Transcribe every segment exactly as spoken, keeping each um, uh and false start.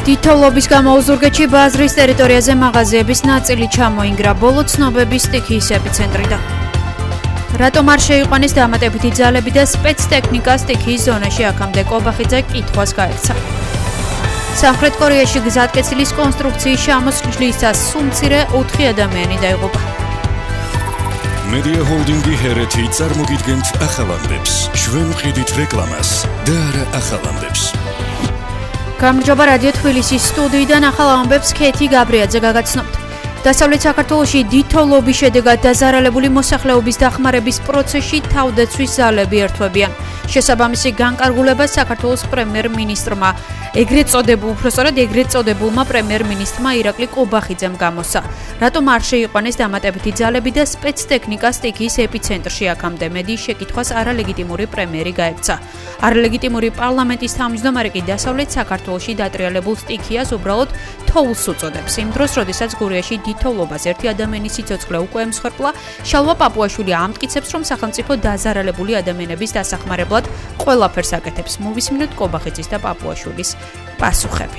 თითოეულობის გამო ოზურგეთში ბაზრის ტერიტორიაზე მაღაზიების ნაწილი ჩამოინგრა ბოლო ცნობების სტიქიის ეპიცენტრიდან. რატომ არ შეიყვანეს დამატებითი ძალები და სპეცტექნიკა სტიქიის ზონაში აქამდე კობახიძე კითხვას გაექცა. სამხრეთ კორეაში გზატკეცილის კონსტრუქციის შემოსვლისას სულ მცირე ოთხი ადამიანი დაიღუპა. Media Holding-ი ჰერეთი წარმოგიდგენთ ახალამდებს, ჩვენ ვყიდით რეკლამას და არა ახალამდებს. გამარჯობა რადიო თბილისის სტუდიიდან ახალ ამბებს ქეთი გაბრიაძე გაგაცნობთ. დასავლეთ საქართველოში თითოეულობის შედეგად დაზარალებული მოსახლეობის დახმარების პროცესში თავდაცვის ძალები ერთვებიან. შესაბამისი განკარგულება საქართველოს პრემიერ-მინისტრმა ეგრეთ წოდებულ, უпростоრად ეგრეთ წოდებულმა პრემიერ-მინისტრმა ირაკლი კობახიძემ გამოსცა. რატომ არ შეიყვანეს დამატებითი ძალები და სპეცტექნიკა სტიქიის ეპიცენტრში აქამდე მედიის შეკითხვას არალეგიტიმური პრემიერი გაექცა. არალეგიტიმური პარლამენტის თავმჯდომარე კი დასავლეთ საქართველოში დატრიალებულ სტიქიას უბრალოდ თოვლს უწოდებს. იმ დროს, როდესაც გურიაში თითოეულობას ერთი ადამიანის სიცოცხლე უკვე ემსხვერპლა, შალვა პაპუაშვილი ამტკიცებს, რომ სახელმწიფო დაზარალებული ადამიანების დასახმარებლად ყველაფერს აკეთებს. მოვისმინოთ კობახიძის და პაპუაშვილის პასუხები.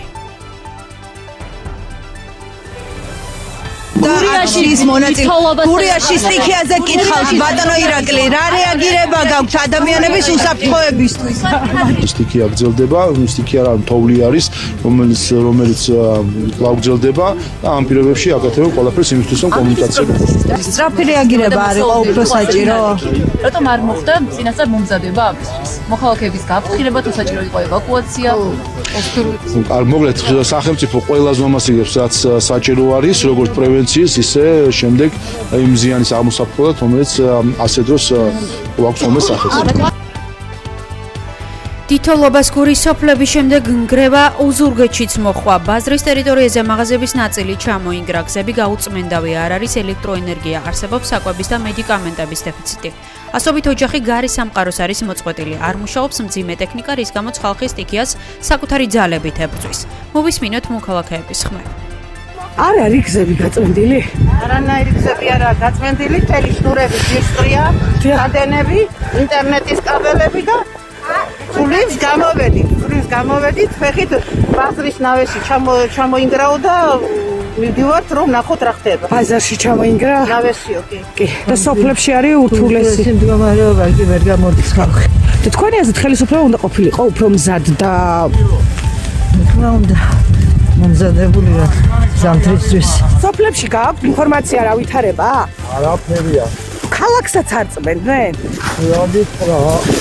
გურიაში მონაწილე გურიაში სტიქიაზე კითხავს ბატონო ირაკლი, რა რეაგირება გაქვთ ადამიანების უსაფრთხოებისთვის? სტიქია გრძელდება, სტიქია რა თოვლი არის, რომელიც რომელიც გაგრძელდება და ამ პირობებში აკეთებენ ყველაფერს იმისთვის, რომ კომუნიკაცია გქონდეს. სწრაფი რეაგირება არ იყო უფრო საჭირო? რატომ არ მოხდა წინასწარ მომზადება ამისთვის? მოქალაქეების გაფრთხილება თუ საჭირო იყო ევაკუაცია? არ მოგლეთ სახელმწიფო ყველას მომასწრებს, რაც საჭირო არის, როგორც პრევენციის, ისე შემდეგ იმ ზიანის აღმოსაფრთხებლად, რომელიც ასე დროს გვაქვს მომეს სახეს. თითოეულობას გურის სოფლების შემდეგ ნგრევა ოზურგეთშიც მოხდა. ბაზრის ტერიტორიაზე მაღაზიების ნაწილი ჩამოინგრა, გზები გაუწმენდავი, არ არის ელექტროენერგია, არსებობს საკვების და მედიკამენტების დეფიციტი. ასობით ოჯახი გარი სამყაროს არის მოწყვეტილი, არ მუშაობს მძიმე ტექნიკა, რის გამოც ხალხი სტიქიას საკუთარი ძალებით ებრძვის. მოვისმინოთ მოქალაქეების ხმები. არ არის გზები გაწმენდილი? არანაირი გზები არაა გაწმენდილი, თელი შნურები ძირსტრია, გადენები, ინტერნეტის კაბელები და გულის გამოვედით, გულის გამოვედით, ფეხით ბაზრის ნავეში ჩამოინგრაო და მივდივართ რომ ნახოთ რა ხდება. ბაზარში ჩამოინგრა? ნავეშიო, კი. კი. და სოფლებში არის ურთულესი მდგომარეობა, კი ვერ გამოდის ხალხი. და თქვენი აზრით ხელისუფლება უნდა ყოფილიყო უფრო მზად და რა უნდა მომზადებული რა ზამთრისთვის. სოფლებში გაქვთ ინფორმაცია რა ვითარება? არაფერია. ქალაქსაც არ წმენდნენ? როდით რა?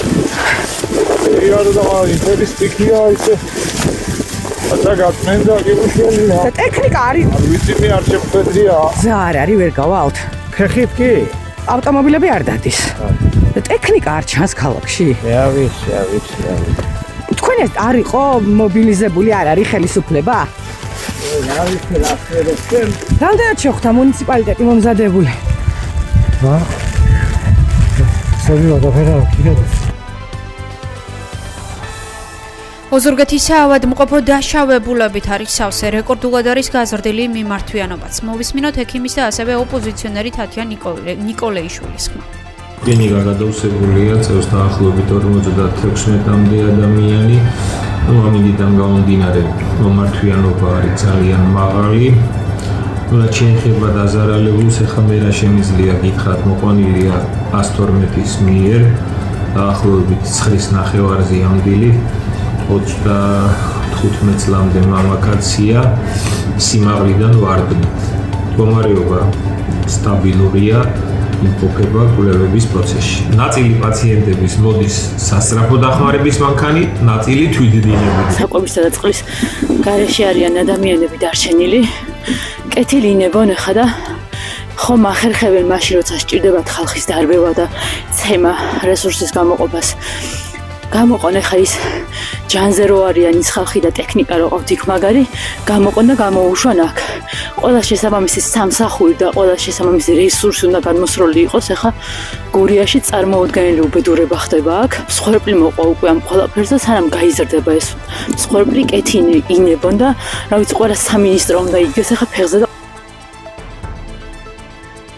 იარ და ინტერეს სტიქია ისე და გაწმენდა გიმუშველია. და ტექნიკა არის? არ ვიცი მე არ შემხედრია. გზა არ არის ვერ გავალთ. ხეხით კი? ავტომობილები არ დადის. და ტექნიკა არ ჩანს ქალაქში? რა ვიცი, რა ვიცი, რა ვიცი. თქვენ არ იყო მობილიზებული, არ არის ხელისუფლება? რა ვიცი, რა ხერხემ. რამდენად შეხვდა მუნიციპალიტეტი მომზადებული? რა? სულ გადაფერა კიდე. ოზურგეთის საავადმყოფო დაშავებულებით არის სავსე, რეკორდულად არის გაზრდილი მიმართვიანობაც. მოვისმინოთ ექიმის და ასევე ოპოზიციონერი თათია ნიკოლეიშვილის ხმა. გენიკა გადაუსებულია წელს დაახლოებით ორმოცდათექვსმეტამდე ადამიანი. ნუ ამიდან გამომდინარე, მომართვიანობა არის ძალიან მაღალი. რაც შეეხება დაზარალებულს, ახლა მე რა შემიძლია გითხრათ, მოყვანილია ას-თორმეტის მიერ დაახლოებით ცხრის ნახევარზე ამბილი. ოცდათხუთმეტ წლამდე მამაკაცია, სიმაღლიდან ვარდნით. მდგომარეობა სტაბილურია, იმყოფება კვლევების პროცესში. ნაწილი პაციენტების მოდის სასწრაფო დახმარების მანქანით, ნაწილი თვითდინებით. საკვებისა და წყლის გარეშე არიან ადამიანები დარჩენილი. კეთილი ინებონ ხა და ხომ ახერხებენ მაშინ, როცა სჭირდებათ ხალხის დარბევა და ცემა რესურსის გამოყოფას. გამოყონ ახლა ის ჯანზე რო არიან ის ხალხი და ტექნიკა რო ყავთ იქ მაგარი, გამოყონ და გამოუშვან აქ. ყველა შესაბამისი სამსახური და ყველა შესაბამისი რესურსი უნდა განმოსროლი იყოს. ახლა გურიაში წარმოუდგენელი უბედურება ხდება აქ. მსხვერპლი მოყვა უკვე ამ ყველაფერს და სანამ გაიზრდება ეს მსხვერპლი კეთი ინებონ და რა ვიცი ყველა სამინისტრო უნდა იგდეს ახლა ფეხზე და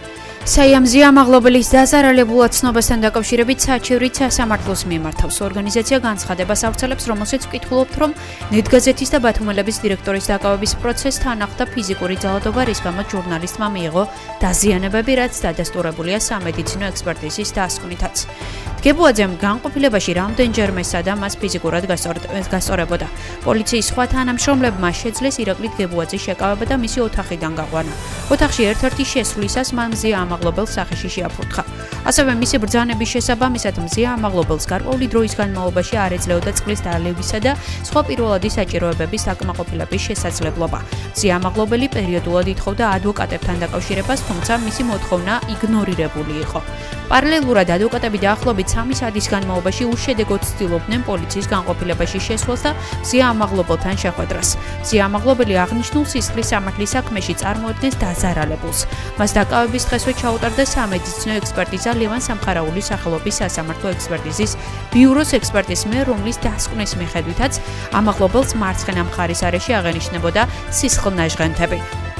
საიამზია მაღლობელის დაზარალებულად ცნობასთან დაკავშირებით საჩივრით სასამართლოს მიმართავს. ორგანიზაცია განცხადებას ავრცელებს, რომელშიც ვკითხულობთ, რომ ნეტგაზეთის და ბათუმელების დირექტორის დაკავების პროცესთან ახლდა ფიზიკური ძალადობა, რის გამოც ჟურნალისტმა მიიღო დაზიანებები, რაც დადასტურებულია სამედიცინო ექსპერტიზის დასკვნითაც. დგებუაძემ განყოფილებაში რამდენჯერმე და მას ფიზიკურად გასწორებოდა. პოლიციის სხვა თანამშრომლებმა შეძლეს ირაკლი დგებუაძის შეკავება და მისი ოთახიდან გაყვანა. ოთახში ერთ-ერთი შესვლისას მან მზია ამაღლობელს სახეში შეაფურთხა. ასევე მისი ბრძანების შესაბამისად მზია ამაღლობელს გარკვეული დროის განმავლობაში არ ეძლეოდა წყლის დალევისა და სხვა პირველადი საჭიროებების საკმაყოფილების შესაძლებლობა. მზია ამაღლობელი პერიოდულად ითხოვდა ადვოკატებთან დაკავშირებას, თუმცა მისი მოთხოვნა იგნორირებული იყო. პარალელურად ადვოკატები დაახლოებით სამი საათის განმავლობაში უშედეგოდ ცდილობდნენ პოლიციის განყოფილებაში შესვლას და მზია ამაღლობელთან შეხვედრას. მზია ამაღლობელი აღნიშნულ სისხლის სამართლის საქმეში წარმოადგენს დაზარალებულს. მას დაკავების დღესვე ჩაუტარდა სამედიცინო ექსპერტიზა ლევან სამხარაულის სახელობის სასამართლო ექსპერტიზის ბიუროს ექსპერტის მიერ, რომლის დასკვნის მიხედვითაც ამაღლობელს მარცხენა მხარის არეში აღენიშნებოდა სისხლნაჟღენთები.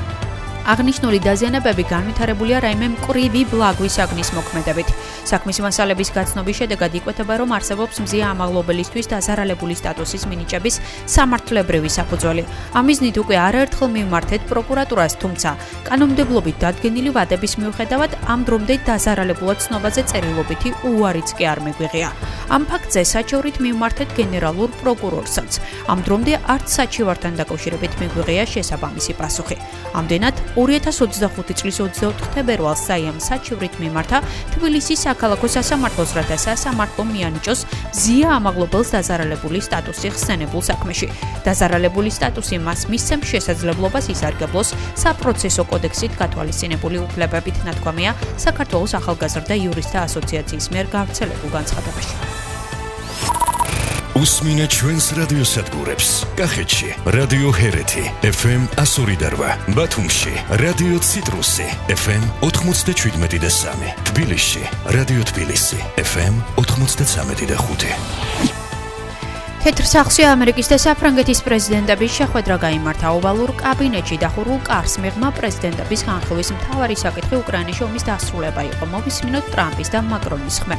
აღნიშნული დაზიანებები განვითარებულია რაიმე მკვრივი ბლაგვის აგნის მოქმედებით. საქმის მასალების გაცნობის შედეგად იკვეთება, რომ არსებობს მზია ამაღლობელისთვის დაზარალებული სტატუსის მინიჭების სამართლებრივი საფუძველი. ამ მიზნით უკვე არაერთხელ მივმართეთ პროკურატურას, თუმცა კანონმდებლობით დადგენილი ვადების მიუხედავად ამ დრომდე დაზარალებულად ცნობაზე წერილობითი უარიც კი არ მიგვიღია. ამ ფაქტზე საჩივრით მივმართეთ გენერალურ პროკურორსაც. ამ დრომდე არც საჩივართან დაკავშირებით მიგვიღია შესაბამისი პასუხი. ამდენად ორი ათას ოცდახუთი წლის ოცდაოთხ თებერვალს საიამ საჩივრით მიმართა თბილისის საქალაქო სასამართლოს, რათა სასამართლო მიანიჭოს მზია ამაღლობელს დაზარალებული სტატუსი ხსენებულ საქმეში. დაზარალებული სტატუსი მას მისცემს შესაძლებლობას ისარგებლოს საპროცესო კოდექსით გათვალისწინებული უფლებებით, ნათქვამია საქართველოს ახალგაზრდა იურისტთა ასოციაციის მიერ გავრცელებულ განცხადებაში. უსმინეთ ჩვენს რადიოსადგურებს. კახეთში რადიო ჰერეთი ეფ ემ εκατო ორი და რვა, ბათუმში რადიო ციტრუსი ეფ ემ ოთხმოცდაშვიდმეტი და სამი, თბილისში რადიო თბილისი ეფ ემ ოთხმოცდაცამეტი და ხუთი. თეთრ სახლში ამერიკის და საფრანგეთის პრეზიდენტების შეხვედრა გაიმართა. ოვალურ კაბინეტში დახურულ კარს მიღმა პრეზიდენტების განხილვის მთავარი საკითხი უკრაინის ომის დასრულება იყო. მოვისმინოთ ტრამპის და მაკრონის ხმები.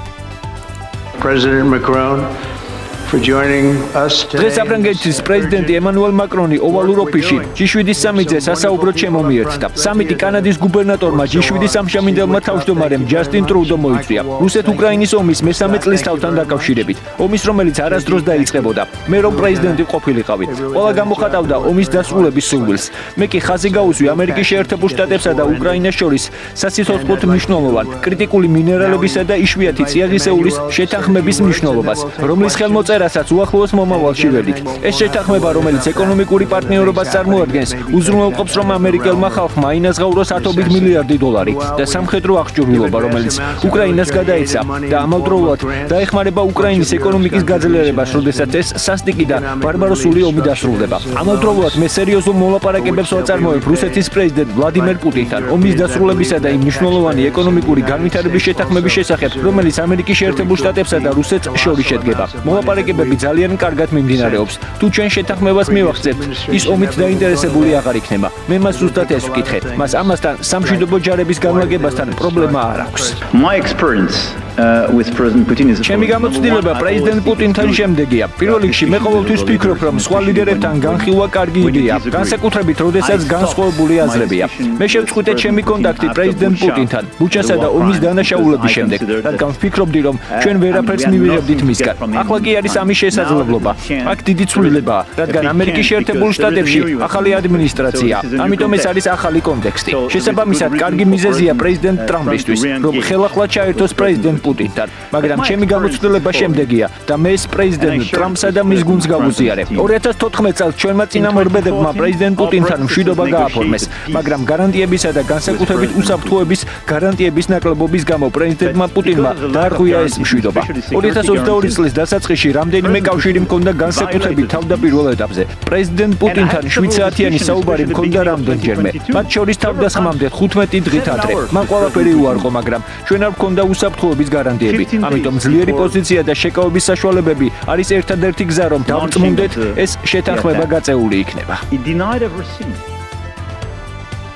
President Macron for joining us today. დღეს საფრანგეთის პრეზიდენტი ემანუელ მაკრონი ოვალურ ოფისში ჯი შვიდის სამიტზე სასაუბროდ შემომიერთდა. სამიტი კანადის გუბერნატორმა ჯი შვიდის ამჟამინდელმა თავმჯდომარემ ჯასტინ ტრუდომ მოიწვია. რუსეთ-უკრაინის ომის მესამე წლისთავთან დაკავშირებით. ომის, რომელიც არასდროს დაიწყებოდა. მე რომ პრეზიდენტი ყოფილიყავი, ყველა გამოხატავდა ომის დასრულების სურვილს. მე კი ხაზი გაუსვი ამერიკის შეერთებულ შტატებსა და უკრაინას შორის სასიცოცხლოდ მნიშვნელოვან კრიტიკული მინერალებისა და იშვიათი წიაღისეულის შეთანხმების მნიშვნელობას, რომლის ხელმოწერა რასაც უახლოეს მომავალში ვედით. ეს შეთანხმება, რომელიც ეკონომიკური პარტნიორობას წარმოადგენს, უზრუნველყოფს, რომ ამერიკელმა ხალხმა ინაზღაუროს ათობით მილიარდი დოლარი და სამხედრო აღჭურვილობა, რომელიც უკრაინას გადაეცა და ამავდროულად დაეხმარება უკრაინის ეკონომიკის გაძლიერებას, როდესაც ეს სასტიკი და ბარბაროსული ომი დასრულდება. ამავდროულად მე სერიოზულ მოლაპარაკებებს ვაწარმოებ რუსეთის პრეზიდენტ ვლადიმერ პუტინთან ომის დასრულებისა და იმ მნიშვნელოვანი ეკონომიკური განვითარების შეთანხმების შესახებ, რომელიც ამერიკის შეერთებულ შტატებსა და რუსეთს შორის შედგება. მოლაპარაკებები ძალიან კარგად მიმდინარეობს. თუ ჩვენ შეთანხმებას მივახცევთ, ის ომით დაინტერესებული აღარ იქნება. მე მას ზუსტად ეს ვკითხე. მას ამასთან სამშვიდობო ჯარების განლაგებასთან პრობლემა არ აქვს. My experience uh, with President Putin is ჩემი გამოცდილება პრეზიდენტ პუტინთან შემდეგია. პირველ რიგში მე ყოველთვის ვფიქრობ, რომ სხვა ლიდერებთან განხილვა კარგი იდეა, განსაკუთრებით, როდესაც განსხვავებული აზრებია. მე შევწყვიტე ჩემი კონტაქტი პრეზიდენტ პუტინთან ბუჩასა და ომის დანაშაულების შემდეგ, რადგან ვფიქრობდი, რომ ჩვენ ვერაფერს მივიღებდით მისგან. ახლა კი არის ამის შესაძლებლობა. აქ დიდი ცვლილებაა, რადგან ამერიკის შეერთებულ შტატებში ახალი ადმინისტრაცია, ამიტომ ეს არის ახალი კონტექსტი. შესაბამისად, კარგი მიზეზია პრეზიდენტ ტრამპისთვის, რომ ხელახლა ჩაერთოს პრეზიდენტ პუტინთან, მაგრამ ჩემი გამოცდილება შემდეგია და მე ეს პრეზიდენტ ტრამპსა და მის გუნდს გავუზიარე. ორი ათას თოთხმეტ წელს ჩვენმა წინამორბედებმა პრეზიდენტ პუტინთან მშვიდობა გააფორმეს, მაგრამ გარანტიებისა და განსაკუთრებით უსაფრთხოების გარანტიების ნაკლებობის გამო პრეზიდენტმა პუტინმა დაარღვია ეს მშვიდობა. ორი ათას ოცდაორი წლის დასაწყისში რამდენიმე კავშირი მქონდა განსაკუთრებით თავდაპირველ ეტაპზე. პრეზიდენტ პუტინთან შვიდ საათიანი საუბარი მქონდა რამდენჯერმე. მათ შორის თავდასხმამდე ხუთმეტი დღით ადრე. მან ყველაფერი უარყო, მაგრამ ჩვენ არ მქონდა უსაფრთხოების გარანტიები. ამიტომ ძლიერი პოზიცია და შეკავების საშუალებები არის ერთადერთი გზა, რომ დავწმუნდეთ ეს შეთანხმება გაწეული იქნება.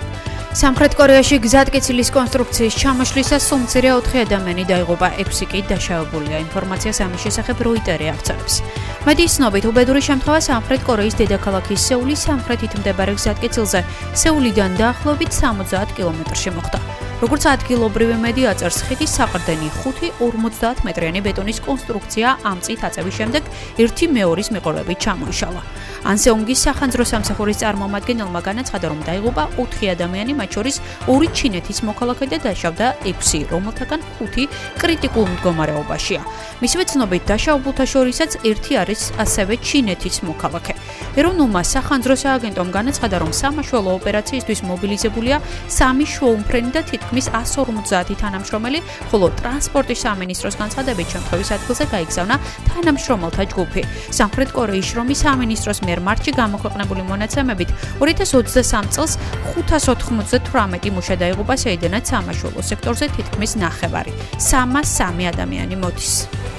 სამხრეთ კორეაში გზატკეცილის კონსტრუქციის ჩამოშლისას სულ ოთხი ადამიანი დაიღუპა, ექვსი კი დაშავებულია. ინფორმაციას ამის შესახებ როიტერი აღწერებს. მედიის ცნობით, უბედური შემთხვევა სამხრეთ კორეის დედაქალაქის სეულის სამხრეთით მდებარე გზატკეცილზე, სეულიდან დაახლოებით სამოცდაათ კილომეტრში მოხდა. როგორც ადგილობრივი მედია აწერს, ხიდის საყრდენი ხუთი ორმოცდაათ მეტრიანი ბეტონის კონსტრუქცია ამ წით აწევის შემდეგ ერთი მეორის მიყოლებით ჩამოიშალა. ანსეონგის სახანძრო სამსახურის წარმომადგენელმა განაცხადა, რომ დაიღუპა ოთხი ადამიანი, მათ შორის ორი ჩინეთის მოქალაქე და დაშავდა ექვსი, რომელთაგან ხუთი კრიტიკულ მდგომარეობაშია. მისივე ცნობით, დაშავებულთა შორისაც ერთი არის ასევე ჩინეთის მოქალაქე. ეროვნულმა სახანძრო სააგენტომ განაცხადა, რომ სამაშველო ოპერაციისთვის მობილიზებულია სამი შუაუმფრენი და თითქმის εκατს ორმოცდაათი თანამშრომელი, ხოლო ტრანსპორტის სამინისტროს განცხადებით, შემთხვევის ადგილზე გაიგზავნა თანამშრომელთა ჯგუფი. სამხრეთ კორეის შრომის სამინისტროს მიერ მარტში გამოქვეყნებული მონაცემებით ორი ათას ოცდასამი წელს ხუთას ოთხმოცდათვრამეტი მუშა დაიღუპა, საიდანაც სამაშველო სექტორზე თითქმის ნახევარი, სამას სამი ადამიანი მოდის.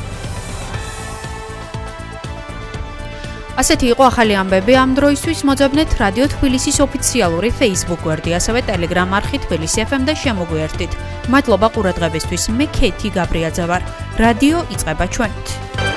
ასეთი იყო ახალი ამბები ამ დროისთვის. მოძებნეთ რადიო თბილისის ოფიციალური Facebook გვერდი, ასევე Telegram არხი თბილისი ეფ ემ და შემოგვიერთდით. მადლობა ყურადღებისთვის. მე ქეთი გაბრიაძე ვარ. რადიო იწყება ჩვენით.